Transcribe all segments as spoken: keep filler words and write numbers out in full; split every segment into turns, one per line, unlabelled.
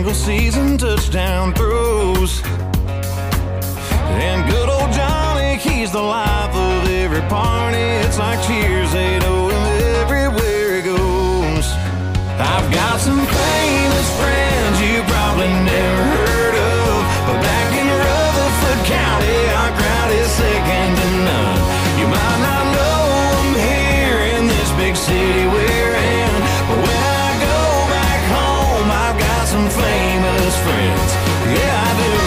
single season touchdown throws. And good old Johnny, he's the life of every party. It's like cheers, they know him everywhere he goes. I've got some famous friends you probably never heard of, but back in Rutherford County, our crowd is second to none. You might not know them here in this big city we're in, but when I go back home, I've got some famous friends. Yeah, I do.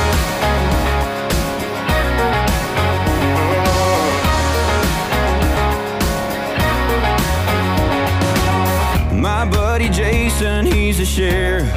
My buddy Jason, he's a sheriff.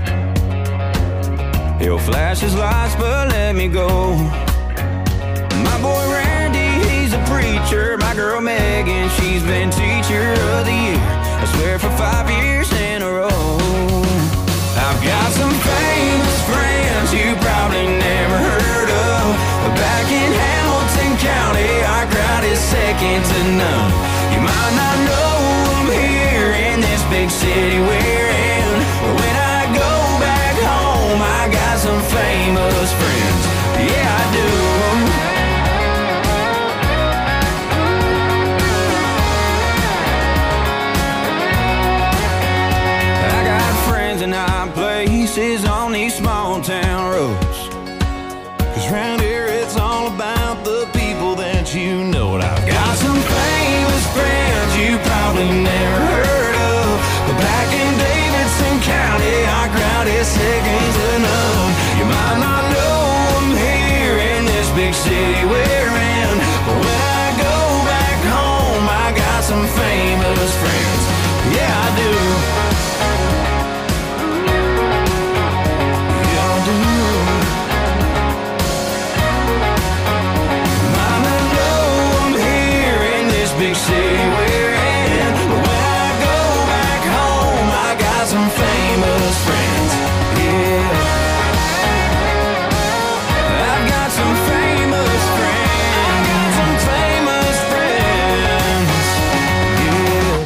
He'll flash his lights but let me go. My boy Randy, he's a preacher. My girl Megan, she's been teacher of the year, I swear for five years in a row. I've got some famous friends you probably never heard of, but back in Hamilton County, our crowd is second to none. You might not know them here in this big city we're in, but when I go back home, I got some famous friends. Yeah, I do. I got friends in high places on these small town roads, 'cause round here it's all about the people that you know. I've got some famous friends you probably never heard of, but back in Davidson County, our crowd is second to none. You might not know them here in this big city we're in, but when I go back home, I got some famous friends. Yeah, I do. Yeah, I do. Might not know them here in this big city we're in, but when I go back home, I got some famous friends. Yeah, I've got some famous friends. I got some famous friends. Yeah.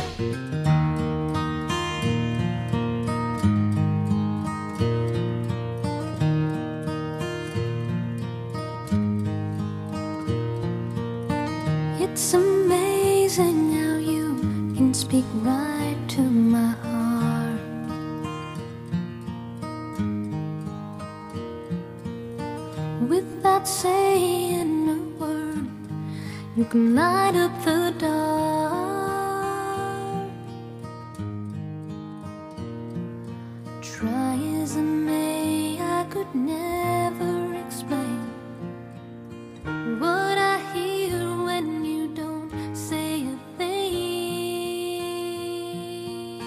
It's amazing how you can speak right to my heart. Without saying a word, you can light up the dark. Try as I may, I could never explain what I hear when you don't say a thing.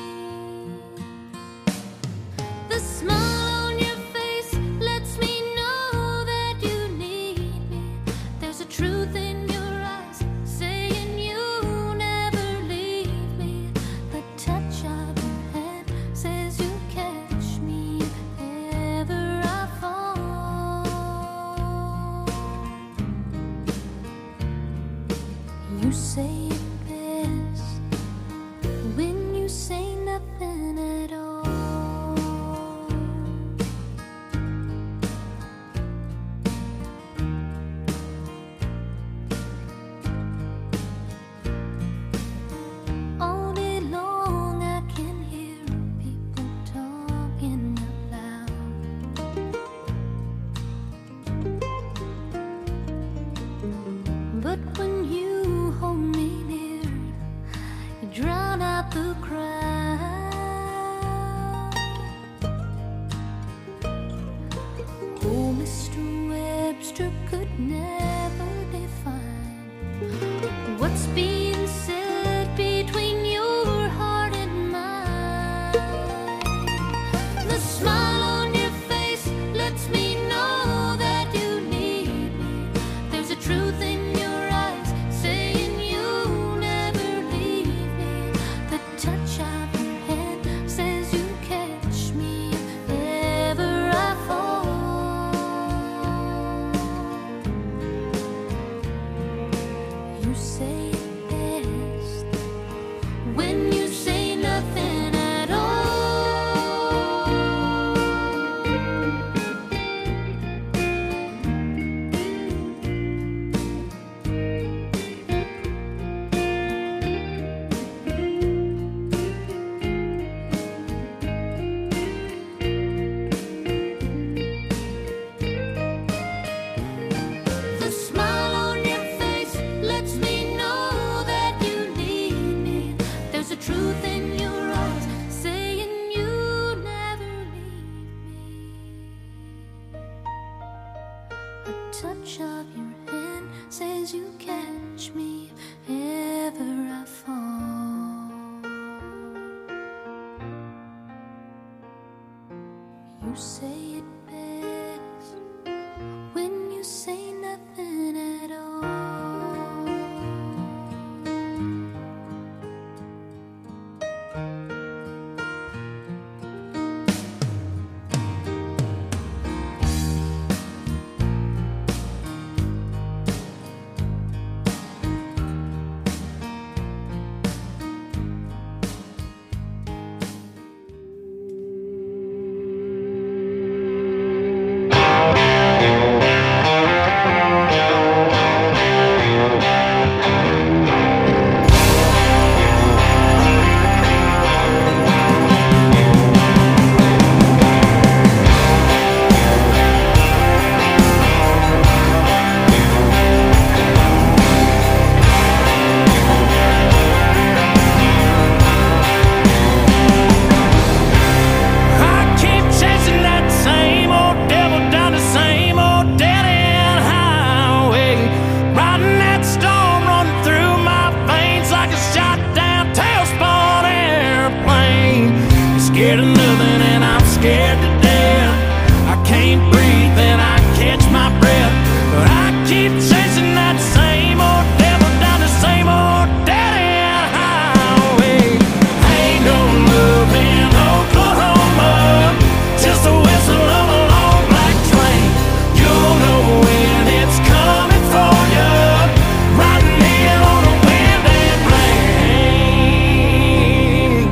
The smile on your face lets me know that you need me. There's a truth in your eyes saying you never leave me. The touch of your hand says you catch me if ever I fall. You say it best when you say nothing at all. All day long I can hear people talking out loud, but when you hold me near, you drown out the crowd. Oh, Mister Webster could never define what's being said between your heart and mine. The smile on your face lets me know that you need me. There's a truth in your eyes saying you never leave me. The touch of your hand says you catch me if ever I fall. You say it touch of your hand says you catch me if ever I fall. You say it best when you say nothing at all.
Scared of nothing and I'm scared to death. I can't breathe and I catch my breath, but I keep chasing that same old devil down the same old dead-end highway. Ain't no love in Oklahoma, just the whistle of a long black train. You'll know when it's coming for you, riding in on a wind and rain.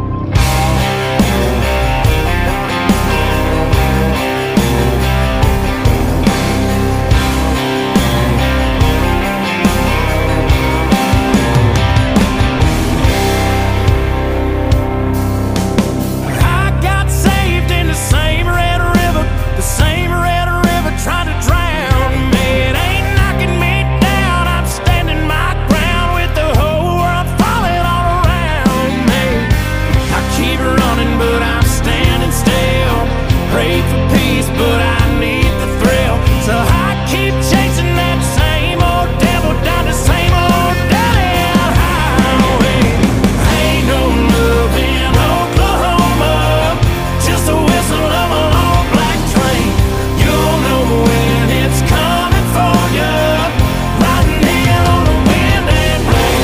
But I need the thrill, so I keep chasing that same old devil down the same old dead-end highway. Ain't no love in Oklahoma, just the whistle of a long black train. You'll know when it's coming for you, riding in on the wind and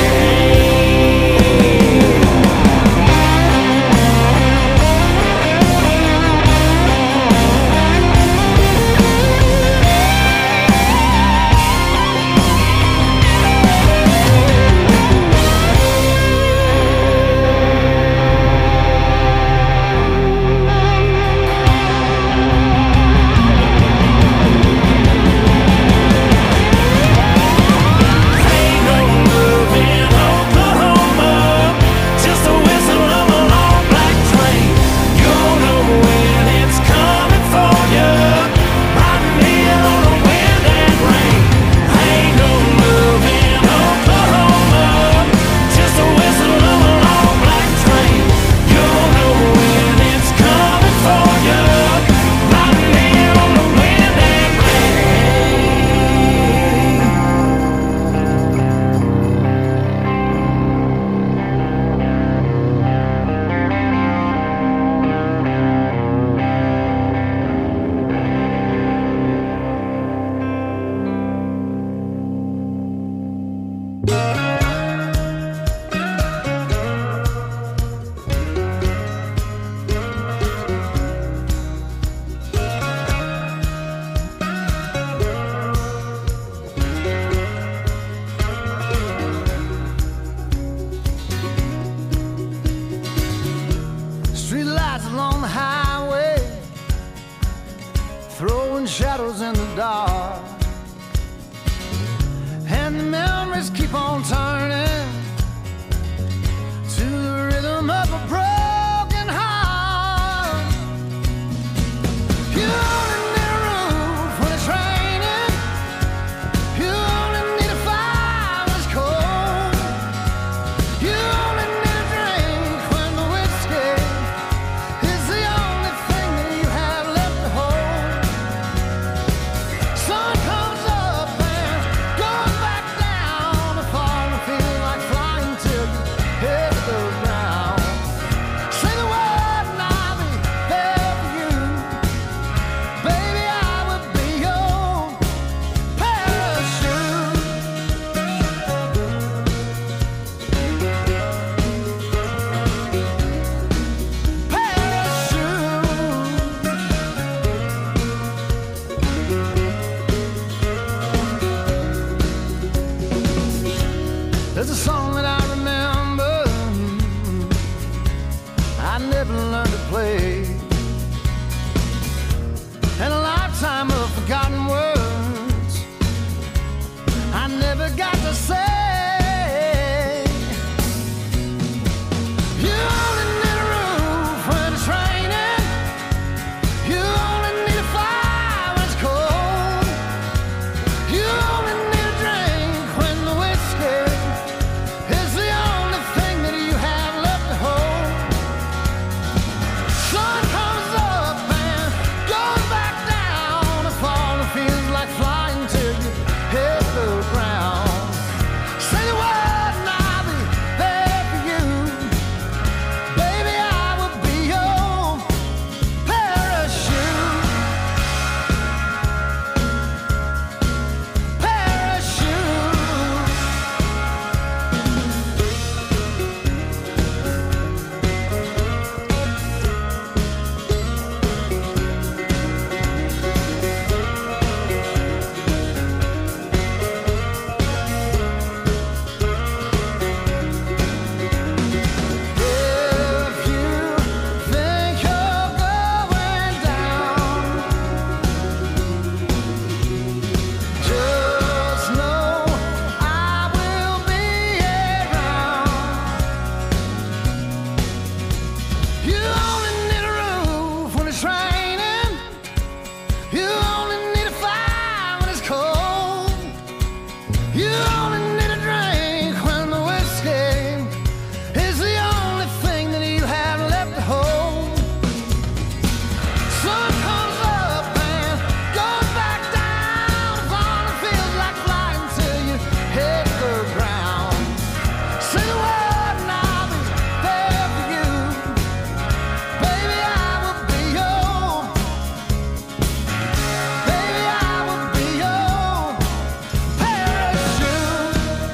shadows in the dark, and the memories keep on turning to the rhythm of a broken heart. You only need a roof when it's raining, you only need a fire when it's cold, you only need a drink when the whiskey is the only thing that you have left to hold. Sun comes
I never learned to play. And a lifetime of forgotten words I never got to say. You only need a roof when it's raining. You only need a fire when it's cold. You only need a drink when the whiskey is the only thing that you have left to hold. Sun comes up and goes back down. The fall feels like flying till you hit the ground. Say the word and I'll be there for you. Baby, I will be your parachute. Parachute. If you think you're going down, just know I will be around. You only need a roof when it's raining. You only need a fire when it's cold. You only need a drink when the whiskey is the only thing that you have left to hold. Sun comes up and goes back down. The fall feels like flying till you hit the ground. Say the word and I'll be there for you. Baby, I will be your. Baby, I will be your parachute.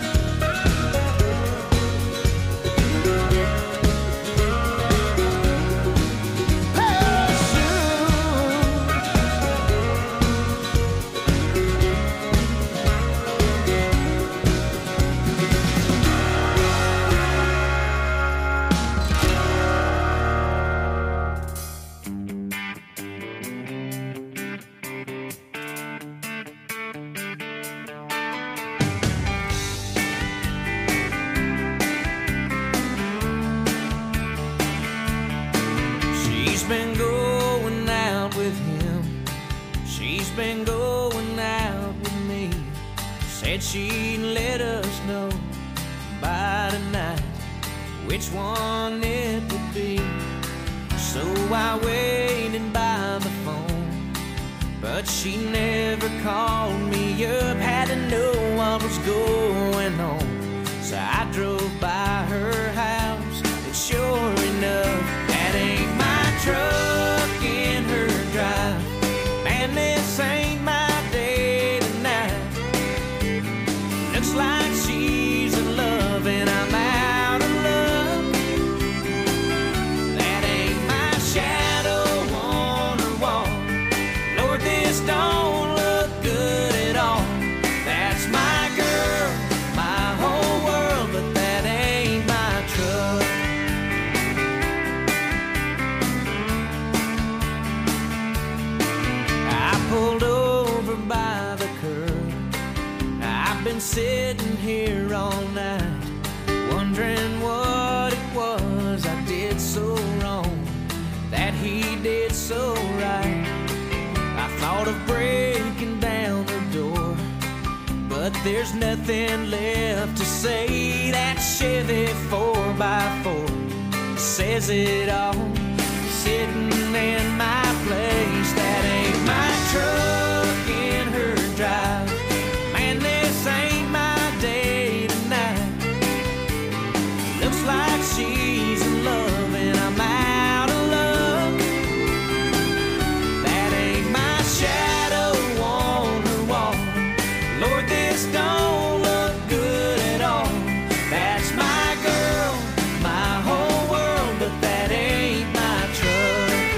She's been going out with him. She's been going out with me. Said she'd let us know by tonight which one it would be. So I waited by the phone, but she never called me up. Had to know what was going on, so I drove by her house, and sure enough, that ain't my truck in her drive. Man, this ain't my day tonight. Looks like she's in love and I'm out of love. That ain't my shadow on her wall. Lord, this don't look good at all. That's my girl, my whole world, but that ain't my truck. I pulled over by the curb. I've been sitting here all night, wondering what it was I did so wrong, that he did so right. I thought of breaking down the door, but there's nothing left to say. That Chevy four by four says it all, sitting in my place. That ain't my truck in her drive. Man, this ain't my day tonight. Looks like she's in love and I'm out of love. That ain't my shadow on her wall. Lord, this don't look good at all. That's my girl, my whole world, but that ain't my truck.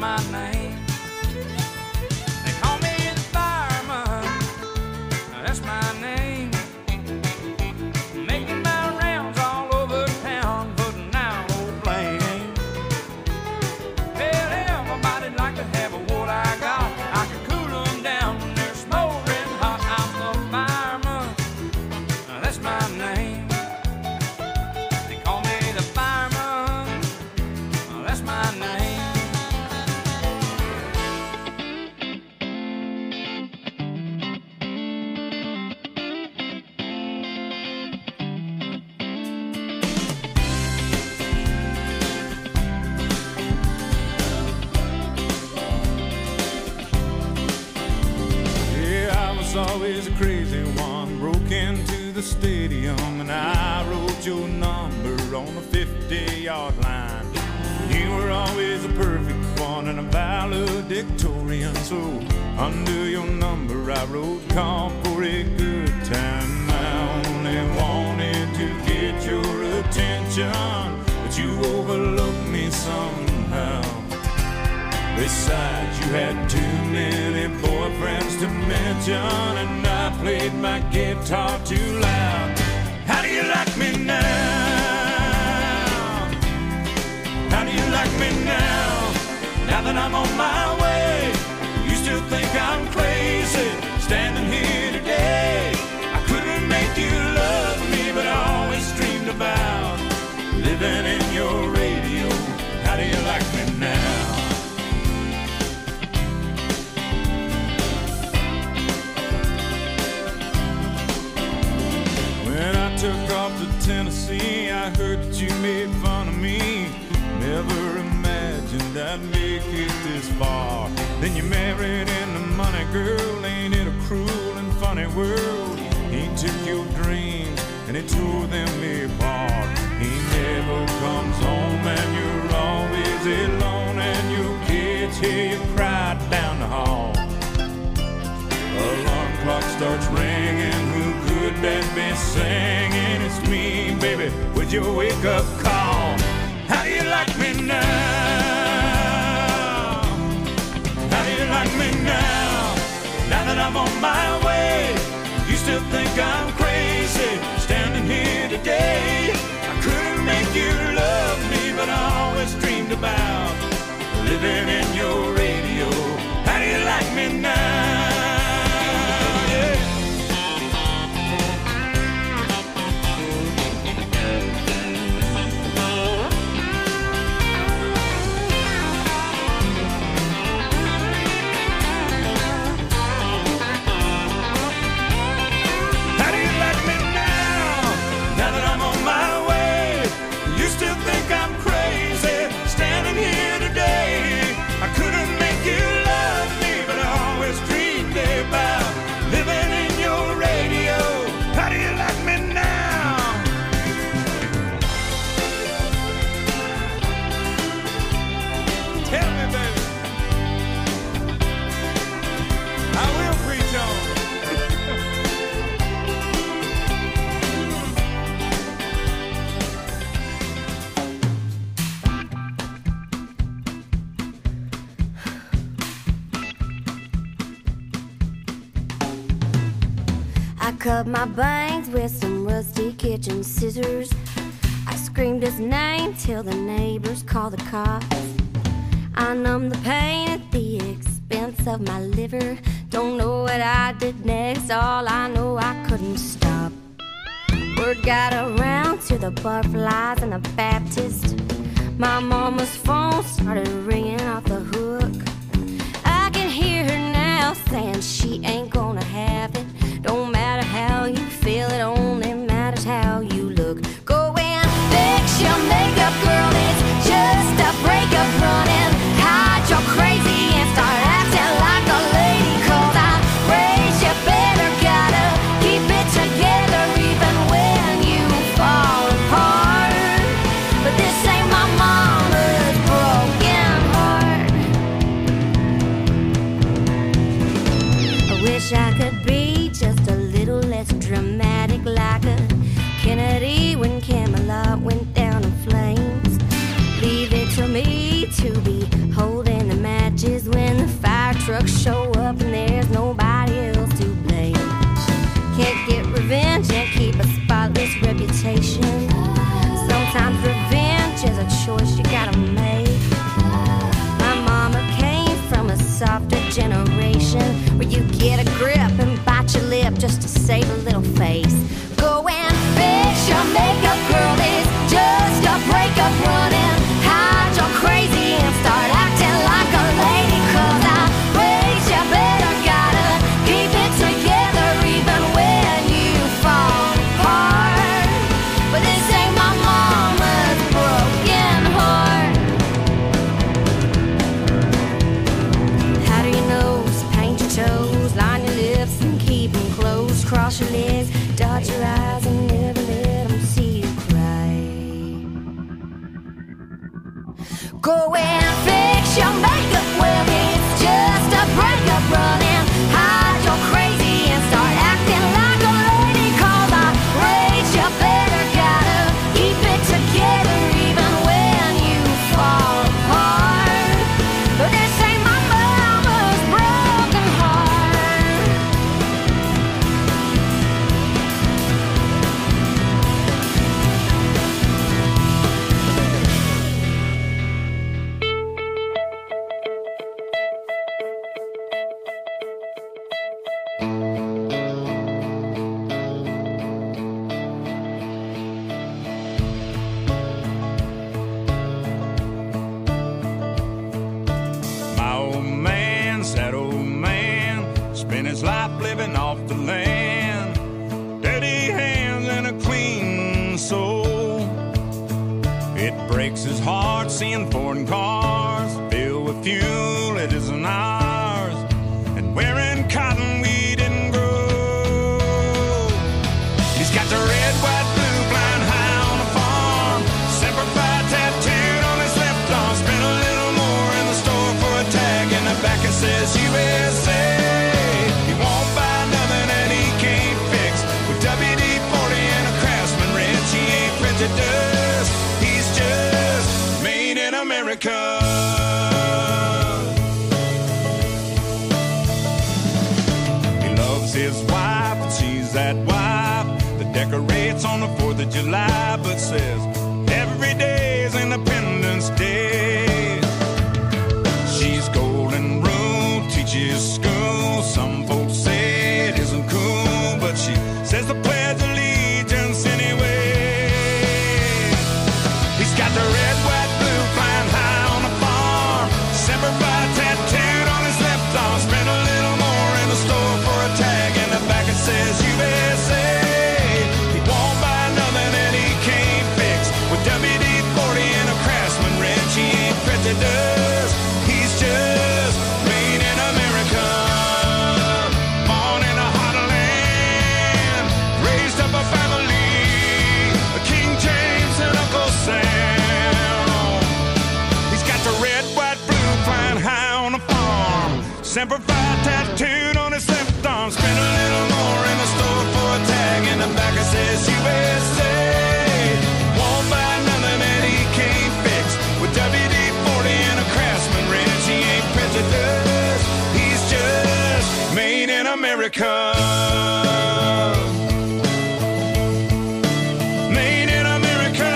my name. They call me the fireman, that's my name. Making my rounds all over town, putting out old flames. Tell everybody like to have what I got. I can cool them down when they're smoldering hot. I'm the fireman, that's my name. They call me the fireman, that's my name. Always a crazy one, broke into the stadium and I wrote your number on the fifty-yard line. You were always a perfect one and a valedictorian, so under your number I wrote call for a good time. I only wanted to get your attention, but you overlooked me somehow. Besides, you had too many boyfriends to mention, and I played my guitar too loud. How do you like me now? How do you like me now? Now that I'm on my way, you still think I'm crazy, standing here today. I couldn't make you love me, but I always dreamed about living in your radio. How do you like me now? When I took off to Tennessee, I heard that you made fun of me. Never imagined I'd make it this far. Then you married into money, girl. Ain't it a cruel and funny world? He took your dreams and he tore them apart. He never comes home and you're always alone, and your kids hear you cry down the hall. Alarm clock starts ringing, who could that be singing? It's me, baby, with your wake-up call. How do you like me now? How do you like me now? Now that I'm on my way, you still think I'm crazy, standing here today. I couldn't make you love me, but I always dreamed about living in your radio. How do you like me now?
Cut my bangs with some rusty kitchen scissors. I screamed his name till the neighbors called the cops. I numbed the pain at the expense of my liver. Don't know what I did next, all I know I couldn't stop. Word got around to the butterflies and the Baptist. My mama's phone started ringing off the hook. I can hear her now saying she ain't gonna have it. Don't matter how you feel, it only matters how you look. Go and fix your makeup, girl, it's just a breakup. Running, hide your crazy and start acting like a lady. Cause I raised you better, gotta keep it together even when you fall apart. But this ain't my mama's broken heart. I wish I could be just a little less dramatic, like a Kennedy when Camelot went down in flames. Leave it to me to be holding the man. trucks show up and there's nobody else to blame. Can't get revenge and keep a spotless reputation. Sometimes revenge is a choice you gotta make. My mama came from a softer generation where you get a grip and bite your lip just to save a little face. Go and fix your makeup, girl, it's just a breakup running. Hide your crazy and start acting like a lady, cause I raised you better, gotta keep it together even when you fall apart. But this ain't my mama's broken heart. Powder your nose, paint your toes, line your lips and keep them closed. Cross your legs, dot your eyes and never let them see you cry. Go and fix your makeup, well it's just a breakup running. Hide your crazy and start acting like a lady, cause I raised you better, gotta keep it together even when you fall apart. But this ain't my mama's broken heart.
My old man, sad old man, spent his life living off the land. Dirty hands and a clean soul. It breaks his heart seeing foreign cars filled with fuel it isn't ours, and wearing cotton we didn't grow. He's got the red, white, blue, flying high on the farm, Semper Fi tattooed on his left arm. Spent a little more in the store for a tag, in the back it says U S A. He won't buy nothing that he can't fix, with W D forty and a Craftsman wrench. He ain't prejudiced, he's just made in America. He loves his wife, and she's that wife that decorates on the fourth of July, but says every day is Independence Day. She's golden rule, teaches school. Some folks say it isn't cool, but she says the Pledge of Allegiance anyway. He's got the red, white, blue, flying high on the farm, Semper Fi tattooed on his left arm. Spent a little more in the store for a tag, in the back it says U S A. He won't buy nothing that he can't fix, with W D forty and a Craftsman wrench. He ain't prejudiced, he's just made in America. Born in a hot land, raised up a family, King James and Uncle Sam. He's got the red, white, blue, flying high on the farm, Semper Fi tattooed on his left arm. Spent a little more in the store for a tag, in the back it says U S A. Won't buy nothing that he can't fix, with W D forty and a Craftsman wrench. He ain't prejudiced, he's just made in America. Made in America.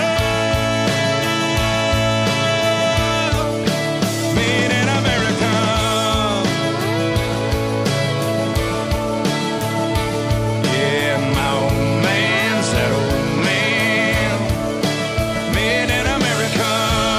Made in America. Yeah, my old man, sad old man, made in America.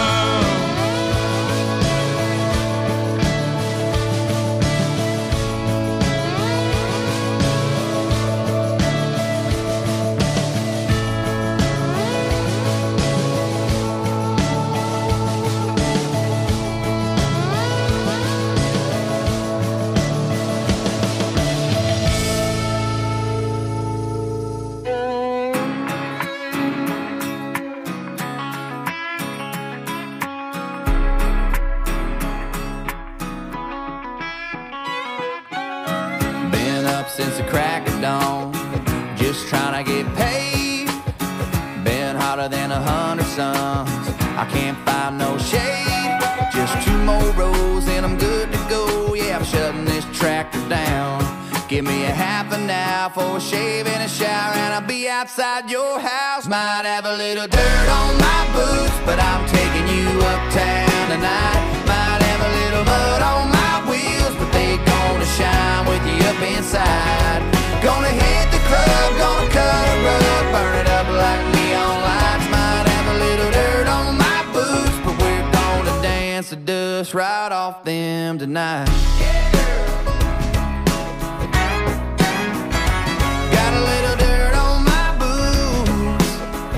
since the crack of dawn, just trying to get paid. Been hotter than a hundred suns, I can't find no shade. Just two more rows and I'm good to go. Yeah, I'm shutting tractor down. Give me a half an hour for a shave and a shower, and I'll be outside your house. Might have a little dirt on my boots, but I'm taking you uptown tonight. Might have a little mud on my wheels, but they gonna shine with you up inside. Gonna hit the club, gonna cut a rug, burn it up like neon lights. Might have a little dirt on my boots, but we're gonna dance the dust right off them tonight. Yeah, girl. Got a little dirt on my boots.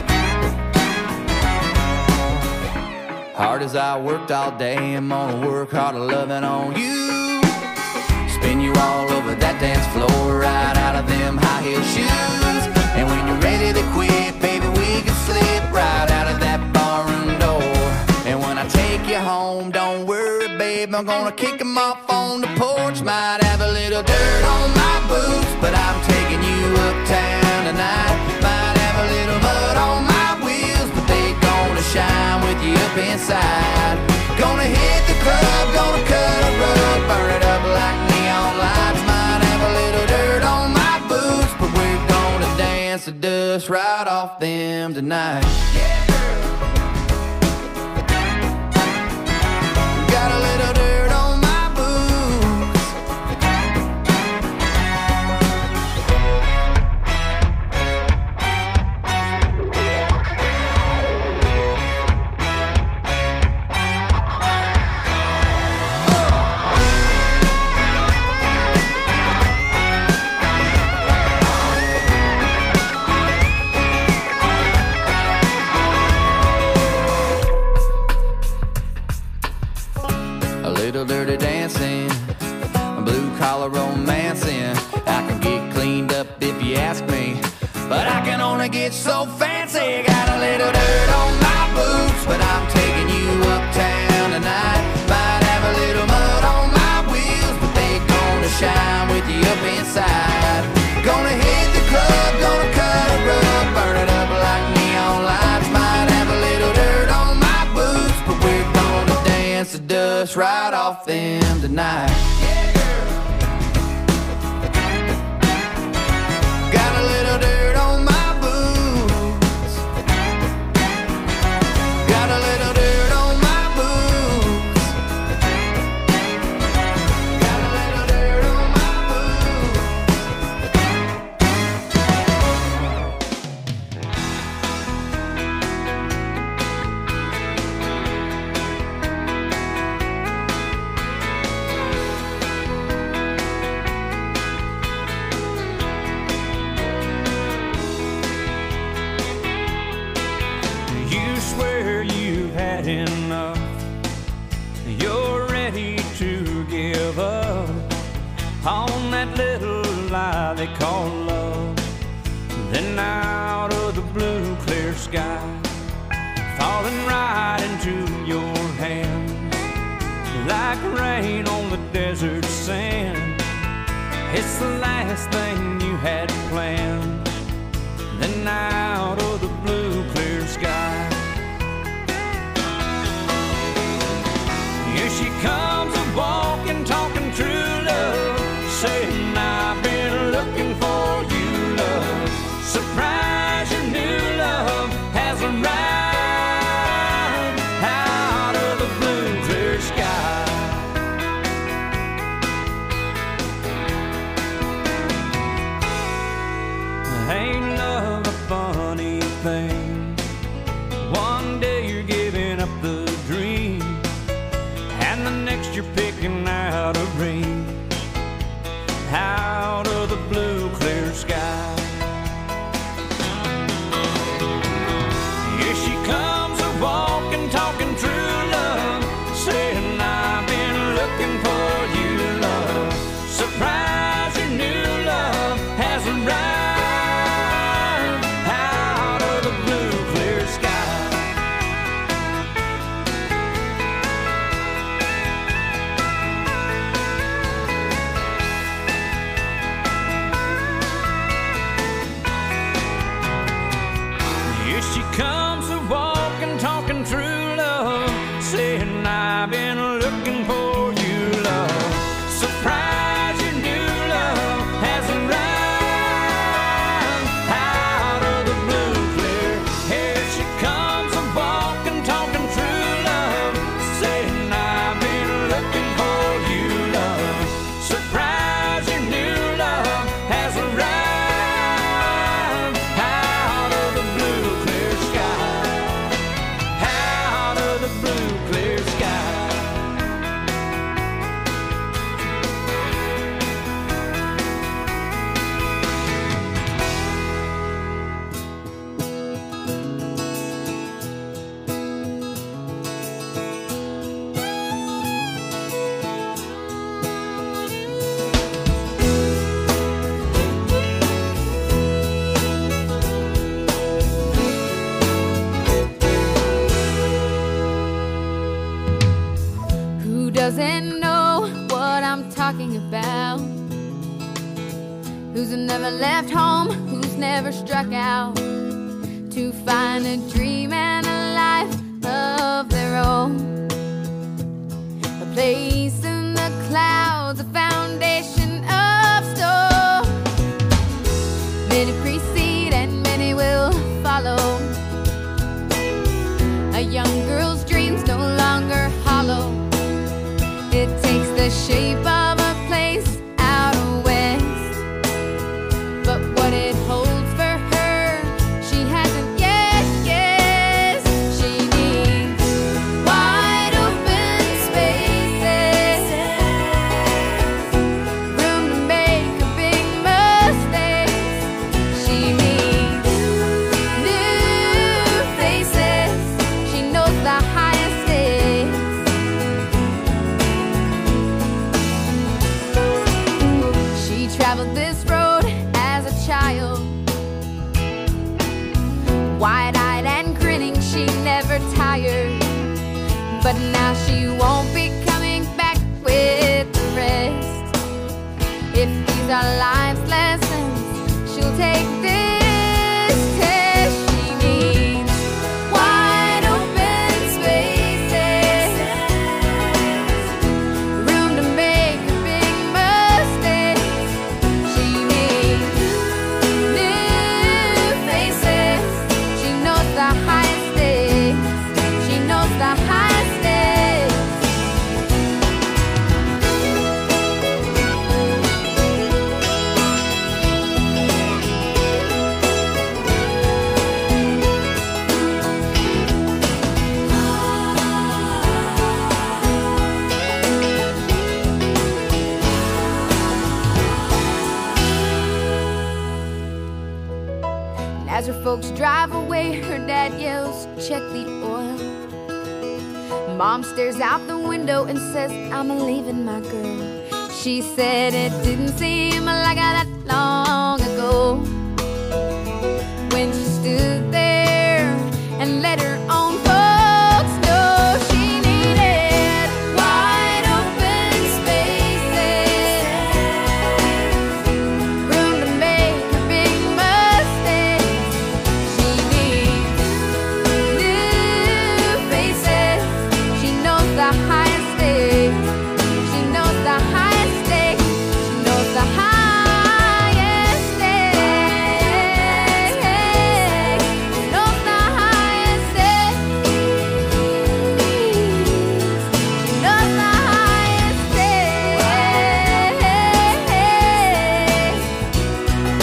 Hard as I worked all day, I'm gonna work harder loving on you. Spin you all over that dance floor, right out of them high heel shoes. And when you're ready to quit, baby, we can slip right out of that barroom door. And when I take you home, don't worry, babe, I'm gonna kick them off on the porch. Might have a little dirt on my boots, but I'm taking you uptown tonight. Might have a little mud on my wheels, but they gonna shine with you up inside. Gonna hit the club, gonna cut a rug, burn it up like neon lights. Might have a little dirt on my boots, but we're gonna dance the dust right off them tonight. Yeah, girl. Got a little dirt on my boots. A little dirty dancing, a blue collar romancing. I can get cleaned up if you ask me, but I can only get so fancy. Got a little dirt on my boots, but I'm taking you uptown tonight. Might have a little mud on my wheels, but they gonna shine with you up inside. Gonna hit the club, gonna cut a rug, burn it up like neon lights. Might have a little dirt on my boots, but we're gonna dance the dust right off them tonight. Yeah, girl. Got a little dirt on my boots. Got a little dirt on my boots. Got a little dirt on my boots.
You swear you've had enough. You're ready to give up on that little lie they call love. Then out of the blue clear sky, falling right into your hands, like rain on the desert sand. It's the last thing you had planned. Then out of the blue clear sky, here she comes a walking, talking true love, saying I've been looking for you, love. Surprise, your new love has arrived out of the blue clear sky. Ain't love a funny thing? One day you're giving up the dream, and the next
talking about? Who's never left home, who's never struck out to find a dream and a life of their own. A place in the clouds, a foundation of stone. Many precede and many will follow. A young girl's dreams no longer hollow. It takes the shape of a place out west, but what it holds for her, she hasn't yet guessed. She needs wide open spaces, room to make a big mistake. She needs new faces. She knows the highest stakes. She traveled this road as a child, wide-eyed and grinning, she never tired. But now she won't be coming back with the rest. If these are life's lessons, she'll take this test. She needs wide open spaces, room to make a big mistake. She needs new faces. She knows the highest stakes. She knows the highest stakes. And as her folks drive away, her dad yells, "Check the oil." Mom stares out the window and says, "I'm leaving my girl." She said it didn't seem like that long ago when she stood there and let her own folks know she needed wide open spaces, room to make a big mistake. She needs new faces. She knows the highest stakes. She knows the highest stakes. She knows the highest stakes. She knows the highest stakes. She knows the highest stakes.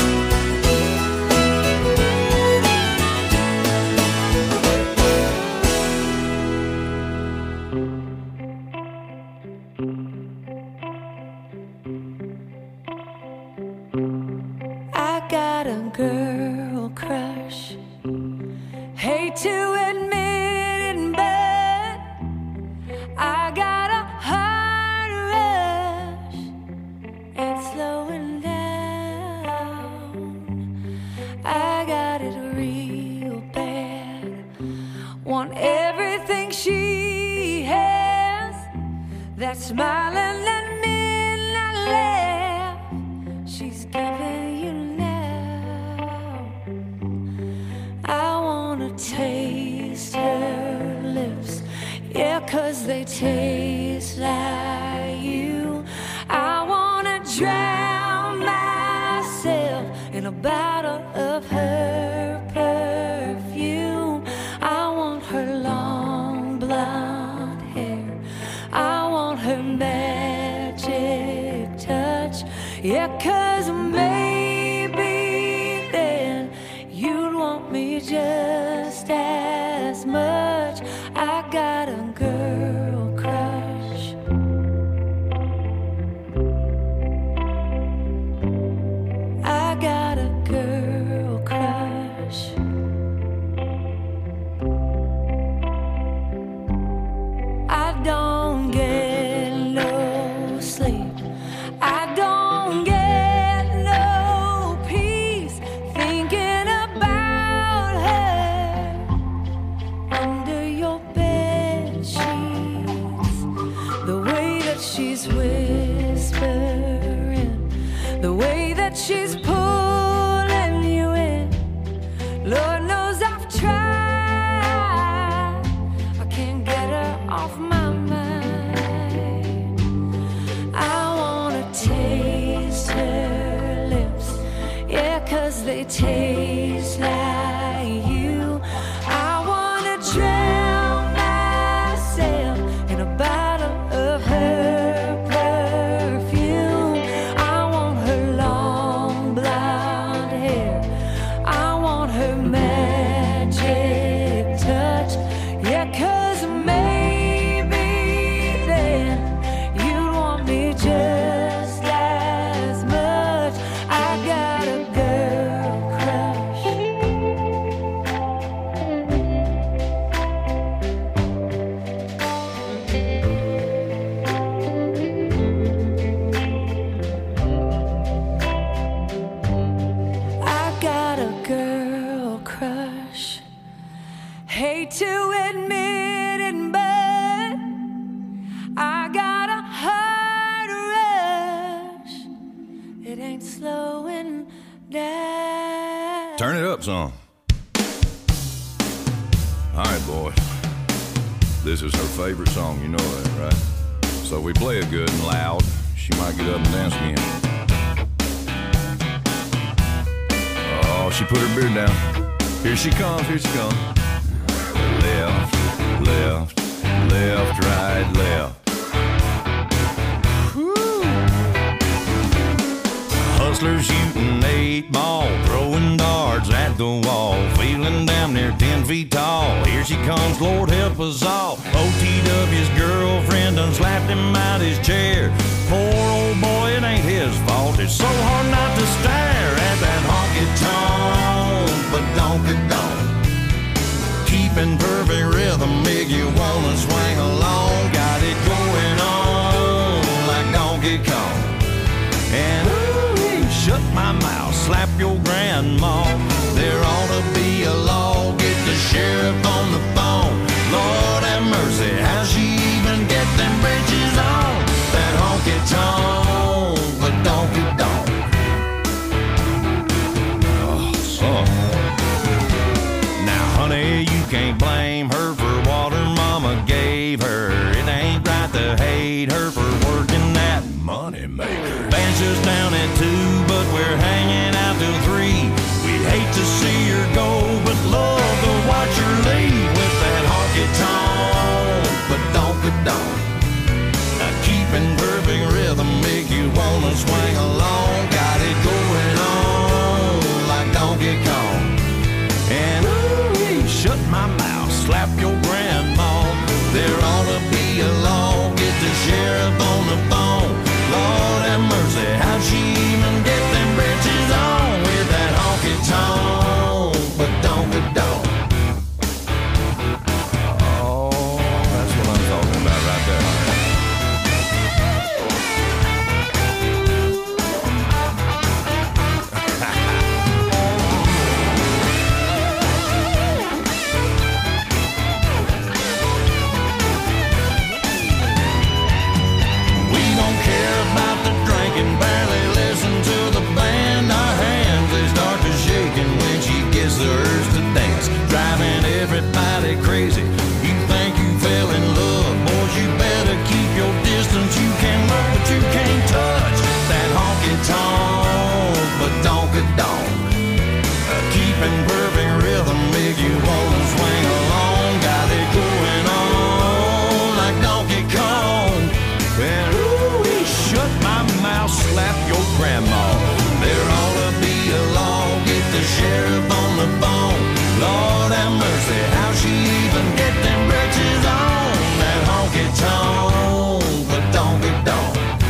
I got a girl crush. Hate to admit it, but I got a heart rush. It's slowing down. I got it real bad. Want everything she has. That smiling and midnight laugh she's giving you now. I wanna taste her lips, yeah, 'cause they taste like you. I wanna drown myself in a bottle of her perfume. I want her long blonde hair. I want her magic touch, yeah, 'cause maybe then you'd want me just as much. I got a girl crush. I got a girl crush. I don't get no sleep. I don't get no peace thinking about her under they taste like you. I wanna drown myself in a bottle of her perfume. I want her long blonde hair. I want her magic touch. Yeah, 'cause maybe then you'd want me just as much. I got a girl crush. I got a girl crush. Hate to admit it, but I got a heart rush. It ain't slowing down.
Turn it up some. All right, boys. This is her favorite song, you know that, right? So we play it good and loud. She might get up and dance again. Oh, she put her beard down. Here she comes, here she comes. Left, left, left, right, left. Hustlers shooting eight ball, throwing darts at the wall, feeling damn near ten feet tall. Here she comes, Lord help us all. O T W's girlfriend done slapped him out his chair. Poor old boy, it ain't his fault. It's so hard not to stare at that honky-tonk, but donk-a-donk. Keeping perfect rhythm, make you wanna swing along. Got it going on like Donkey Kong. And ooh, shut my mouth, slap your grandma. There ought to be a law, get the sheriff on the phone. Lord have mercy, how she even get them bridges on? That honky-tonk, but donk-a-donk. Oh, son. Now, honey, you can't blame her for what her mama gave her. It ain't right to hate her for working that money maker. Band's just down at two, but we're hanging out till three. We'd hate to see her go, but love to watch her leave with that honky-tonk, but donk-a-donk. Now keeping perfect rhythm make you wanna swing along. Got it going on like Donkey Kong. And ooh, shut my mouth, slap your grandma. There ought to be a law, get the sheriff on the phone. Lord have mercy, how'd she even get them britches on with that honky-tonk, but donk-a-donk. Oh, that's what I'm talking about right there. We don't care about the drinking, barely listen to the band. Our hands, they start to shaking when she gets the urge to dance, driving everybody crazy. You think you fell in love, boys, you better keep your distance. You can look, but you can't touch that honky-tonk, but donk-a-donk. Uh, keeping perfect rhythm make you wanna swing along. Got it going on like Donkey Kong. And ooh, shut my mouth, slap your grandma. There ought to be a law, get the sheriff on the phone. Lord have mercy, how she even get them britches on? That honky-tonk, but donk-a-donk.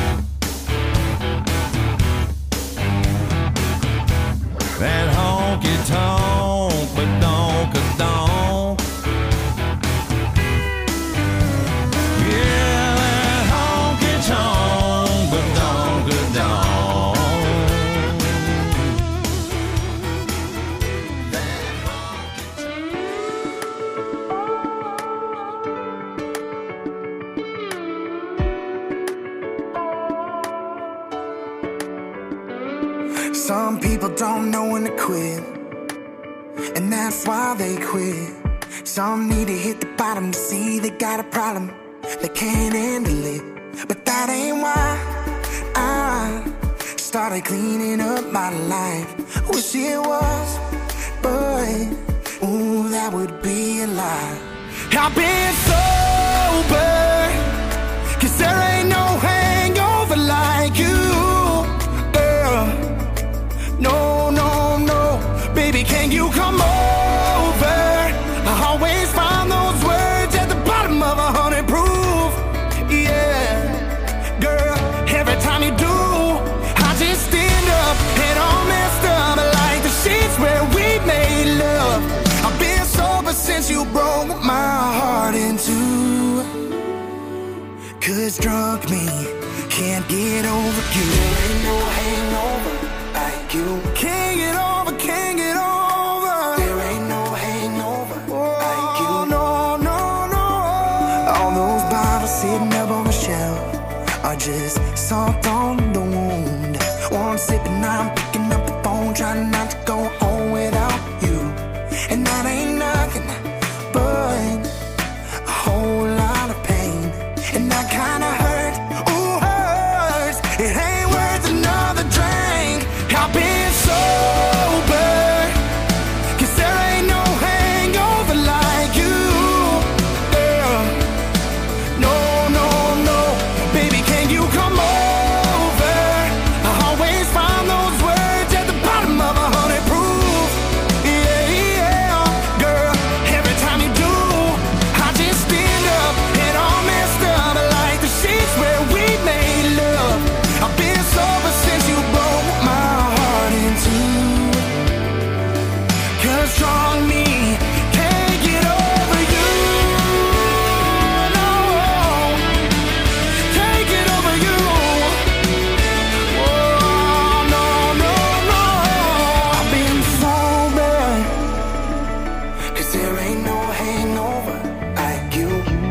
That honky-tonk, but donk-a-donk. Yeah, that honky-tonk, but donk-a-donk.
Some people don't know when to quit, and that's why they quit. Some need to hit the bottom to see they got a problem, they can't handle it. But that ain't why I started cleaning up my life. Wish it was, but ooh, that would be a lie. I've been sober, cause there ain't no hangover like you, girl. No, no, no, baby, can you come over? I always find those words at the bottom of a hundred proof. Yeah, girl, every time you do, I just stand up and all messed up like the sheets where we made love. I've been sober since you broke my heart in two. Cause drunk me can't get over you. There ain't no hangover like you. Can't get over, can't get over. There ain't no hangover oh, like you. No, no, no. All those bottles sitting up on the shelf are just salt on the wound. One sip and I'm picking up the phone, trying not to go home without you. And that ain't nothing but a whole lot of pain. And that kinda hurt, ooh, hurts. It ain't worth another drink. I've been sober, cause there ain't no hangover like you, girl. No, no, no, baby, can you come over? I always find those words at the bottom of a hundred proof. Yeah, yeah, girl, every time you do, I just stand up and all messed up like the sheets where we made love. I've been sober since you broke my heart in two. Cause strong me can't get over you. No, can't get over you. Oh, no, no, no. I've been sober, cause there ain't no hangover like you.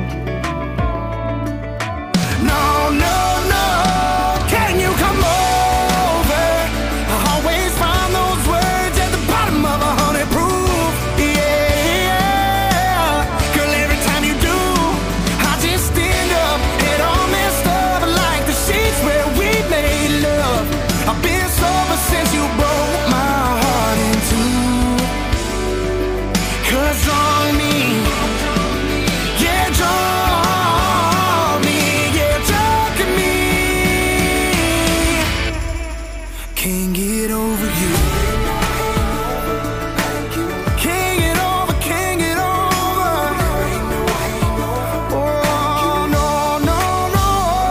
No, no, no, can you come over? I always find those words at the bottom of a hundred proof. Yeah, girl, every time you do, I just stand up and all messed up like the sheets where we made love. I've been sober since you broke my heart in two. Cause on me, yeah, draw me, yeah, drunk in me. Can't get over you. Can't get over, can't get over. Oh, no, no, no.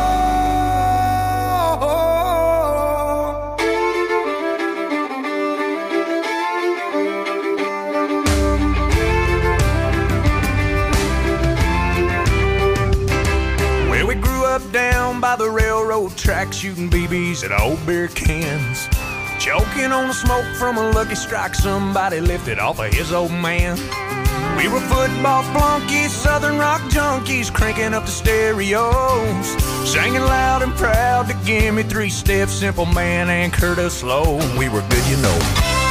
Well, we grew up down by the railroad track, shooting B Bs at old beer cans, choking on the smoke from a Lucky Strike somebody lifted off of his old man. We were football flunkies, southern rock junkies, cranking up the stereos, singing loud and proud to Gimme Three Steps, Simple Man, and Curtis Low. We were good, you know.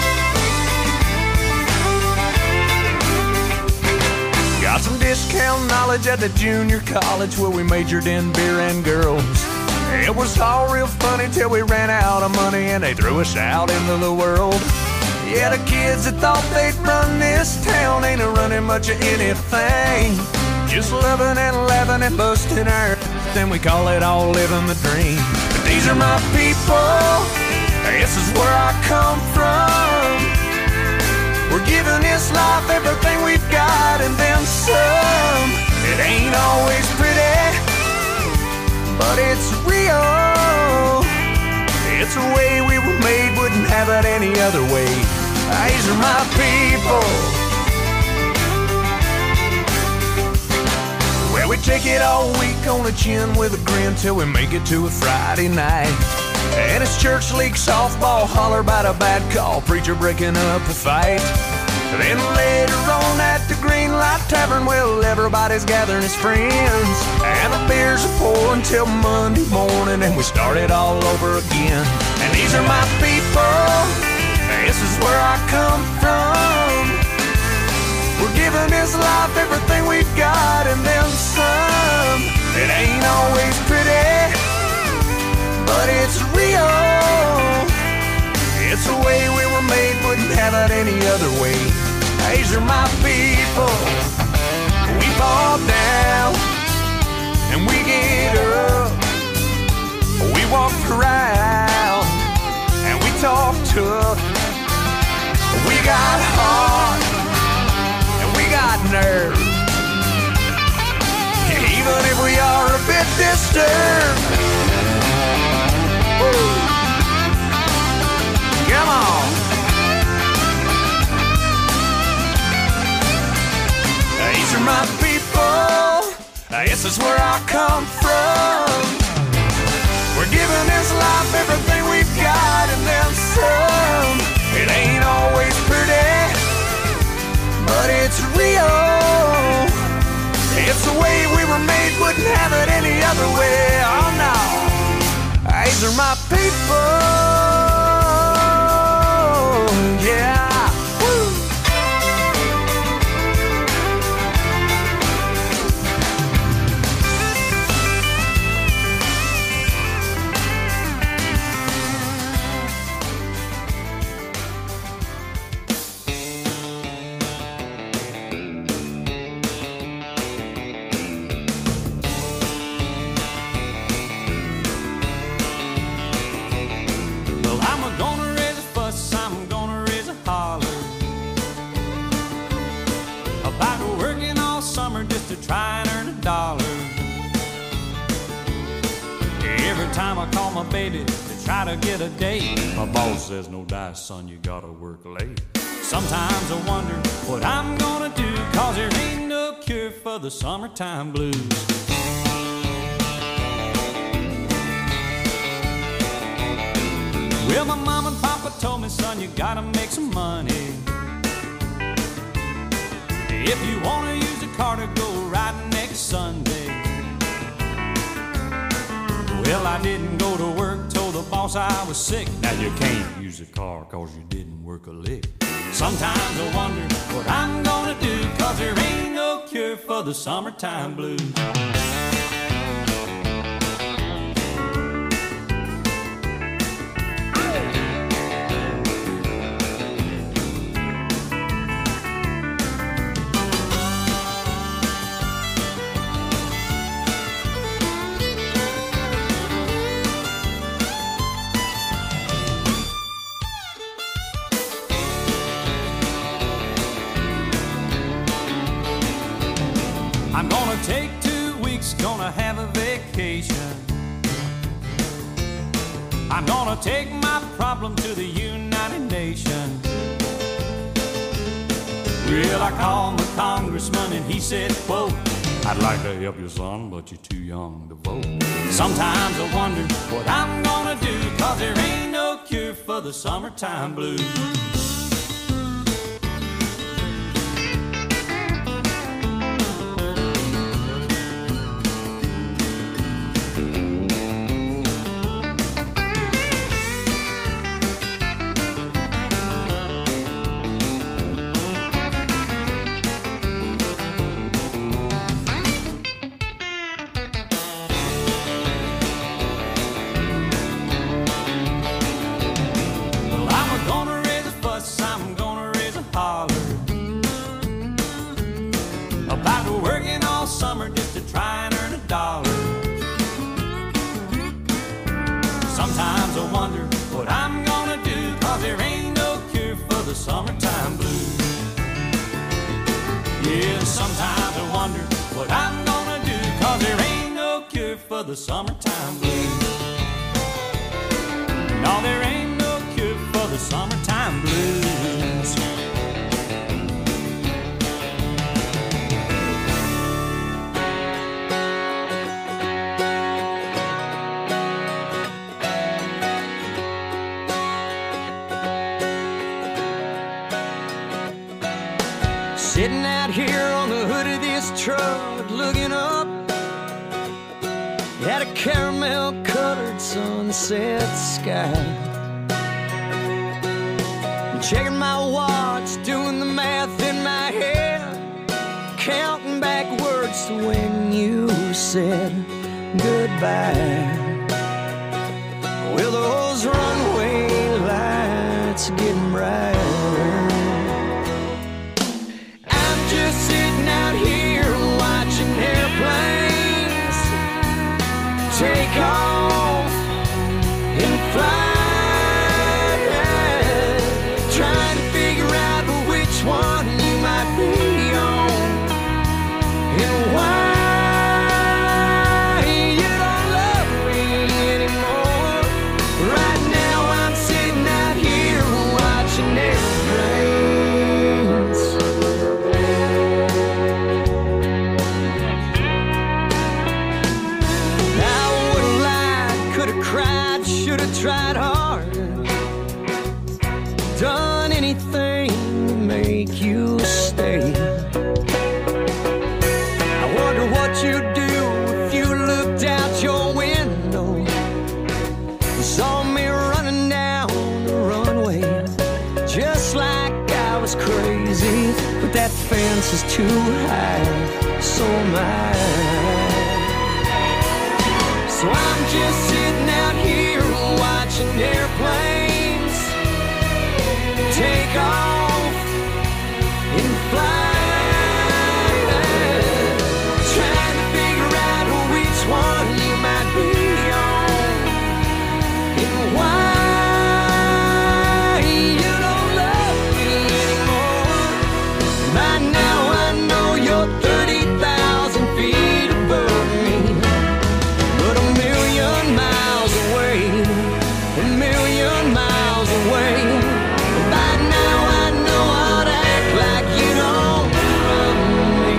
Got some discount knowledge at the junior college where we majored in beer and girls. It was all real funny till we ran out of money and they threw us out into the world. Yeah, the kids that thought they'd run this town ain't a running much of anything. Just loving and laughing and busting our then we call it all living the dream. But these are my people, this is where I come from. We're giving this life everything we've got and then some. It ain't always pretty, but it's real. It's the way we were made, wouldn't have it any other way. These are my people. Well, we take it all week on the chin with a grin till we make it to a Friday night. And it's church league softball, holler about a bad call, preacher breaking up a fight. Then later on at the Green Light Tavern, well, everybody's gathering as friends, and the beers are pouring till Monday morning, and we start it all over again. And these are my people, this is where I come from. We're giving this life everything we've got and then some. It ain't always pretty, but it's real. have it any other way. These are my people. We fall down and we get up. We walk around and we talk tough. We got heart and we got nerve. Even if we are a bit disturbed. Woo. Come on. These are my people. This is where I come from. We're giving this life everything we've got and then some. It ain't always pretty, but it's real. It's the way we were made, wouldn't have it any other way. Oh no, these are my people. Yeah. Woo.
Try and earn a dollar. Every time I call my baby to try to get a date, my boss says, no dice, son, you gotta work late. Sometimes I wonder what I'm gonna do, cause there ain't no cure for the summertime blues. Well, my mom and papa told me, son, you gotta make some money. If you wanna use a car to go riding next Sunday. Well, I didn't go to work, told the boss I was sick. Now you can't use a car cause you didn't work a lick. Sometimes I wonder what I'm gonna do, cause there ain't no cure for the summertime blues. I'm gonna take two weeks, gonna have a vacation. I'm gonna take my problem to the United Nations. Well, I called my congressman and he said, quote, I'd like to help you, son, but you're too young to vote. Sometimes I wonder what I'm gonna do, cause there ain't no cure for the summertime blues. Sometimes I wonder what I'm gonna do, cause there ain't no cure for the summertime blues. Yeah, sometimes I wonder what I'm gonna do, cause there ain't no cure for the summertime blues. No, there ain't no cure for the summertime blues.
Sitting out here on the hood of this truck, looking up at a caramel-colored sunset sky. Checking my watch, doing the math in my head, counting backwards to when you said goodbye. Well, those runway lights are getting brighter. tried hard, done anything to make you stay. I wonder what you'd do if you looked out your window and saw me running down the runway, just like I was crazy. But that fence is too high, so am I. So I'm just sitting out here watching airplanes take off and fly, trying to figure out which one you might be on and why you don't love me anymore. By now I know you're thirty thousand feet above me, but a million miles away, a million miles away. By now I know I'd act like you don't love me,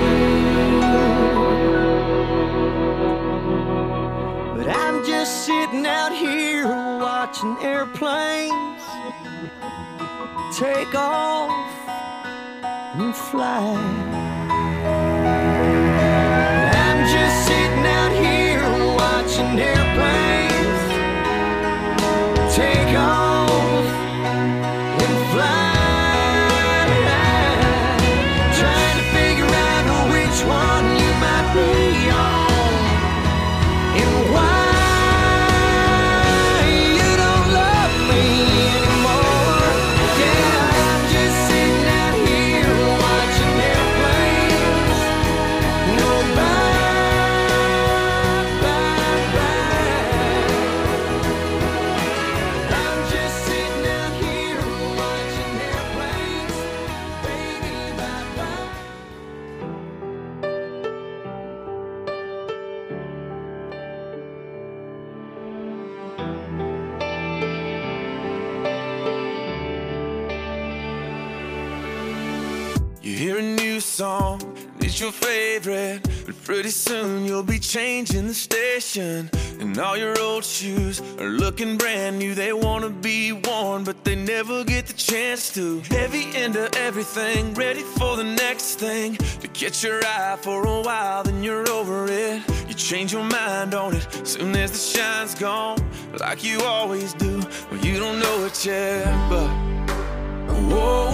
but I'm just sitting out here watching airplanes take off and fly. I'm just sitting out here watching airplanes take off and fly, trying to figure out which one you might be on and why you don't love me anymore. Yeah, I'm just sitting out here watching airplanes go by, by, by. I'm just sitting out here watching airplanes, baby, bye bye.
You hear a new song, it's your favorite, but pretty soon you'll be changing the station. And all your old shoes are looking brand new. They wanna be worn, but they never get the chance to. Heavy into everything, ready for the next thing. To catch your eye for a while, then you're over it. You change your mind on it, soon as the shine's gone, like you always do. Well, you don't know it yet, but whoa,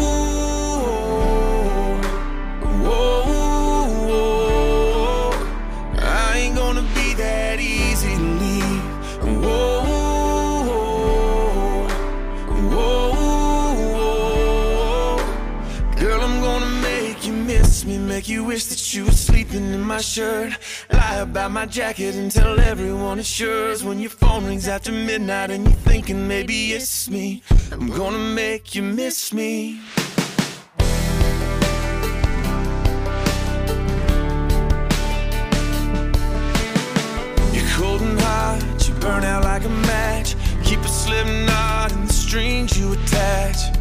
whoa, whoa, I ain't gonna be that easy to leave. Whoa, whoa, whoa, girl, I'm gonna make you miss me, make you wish that you were sleeping in my shirt. Lie about my jacket and tell everyone it's yours. When your phone rings after midnight and you're thinking maybe it's me, I'm gonna make you miss me. Cold and hot, you burn out like a match. Keep a slip knot in the strings you attach.